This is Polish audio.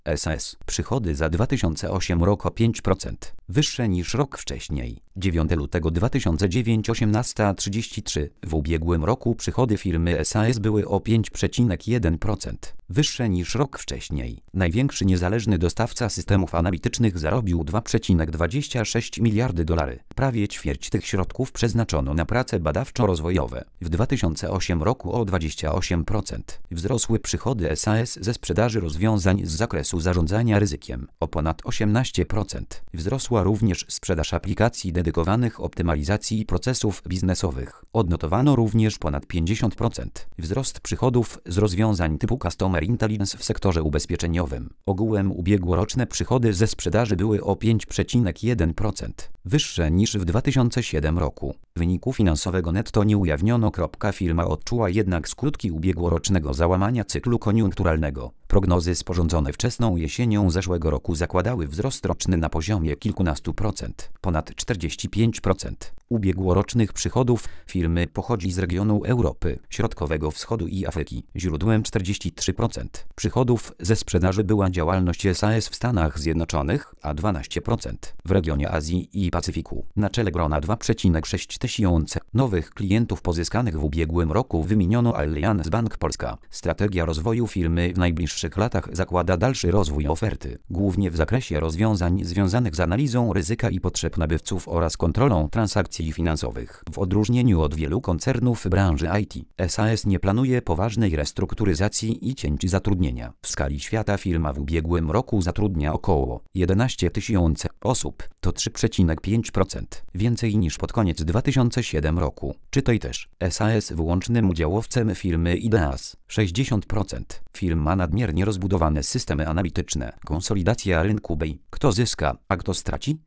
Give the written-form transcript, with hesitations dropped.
SAS. Przychody za 2008 rok o 5% wyższe niż rok wcześniej. 9 lutego 2009 18:33. W ubiegłym roku przychody firmy SAS były o 5,1% wyższe niż rok wcześniej. Największy niezależny dostawca systemów analitycznych zarobił $2,26 miliardy. Prawie ćwierć tych środków przeznaczono na prace badawczo-rozwojowe. W 2008 roku o 28% wzrosły przychody SAS ze sprzedaży rozwiązań z zakresu zarządzania ryzykiem. O ponad 18% wzrosła również sprzedaż aplikacji dedykowanych optymalizacji procesów biznesowych. Odnotowano również ponad 50% wzrost przychodów z rozwiązań typu Customer Intelligence w sektorze ubezpieczeniowym. Ogółem ubiegłoroczne przychody ze sprzedaży były o 5,1% wyższe niż w 2007 roku. Wyniku finansowego netto nie ujawniono. Firma odczuła jednak skutki ubiegłorocznego załamania cyklu koniunkturalnego. Prognozy sporządzone wczesną jesienią zeszłego roku zakładały wzrost roczny na poziomie kilkunastu procent, ponad 45%. Ubiegłorocznych przychodów firmy pochodzi z regionu Europy Środkowego, Wschodu i Afryki. Źródłem 43% przychodów ze sprzedaży była działalność SAS w Stanach Zjednoczonych, a 12% w regionie Azji i Pacyfiku. Na czele grona 2,6 tysiące nowych klientów pozyskanych w ubiegłym roku wymieniono Allianz Bank Polska. Strategia rozwoju firmy w najbliższych latach zakłada dalszy rozwój oferty, głównie w zakresie rozwiązań związanych z analizą ryzyka i potrzeb nabywców oraz kontrolą transakcji finansowych. W odróżnieniu od wielu koncernów branży IT, SAS nie planuje poważnej restrukturyzacji i cięć zatrudnienia. W skali świata firma w ubiegłym roku zatrudnia około 11 tysięcy osób, to 3,5% więcej niż pod koniec 2007 roku. Czytaj też. SAS wyłącznym udziałowcem firmy Ideas. 60% firm ma nadmiernie rozbudowane systemy analityczne. Konsolidacja rynku BI. Kto zyska, a kto straci?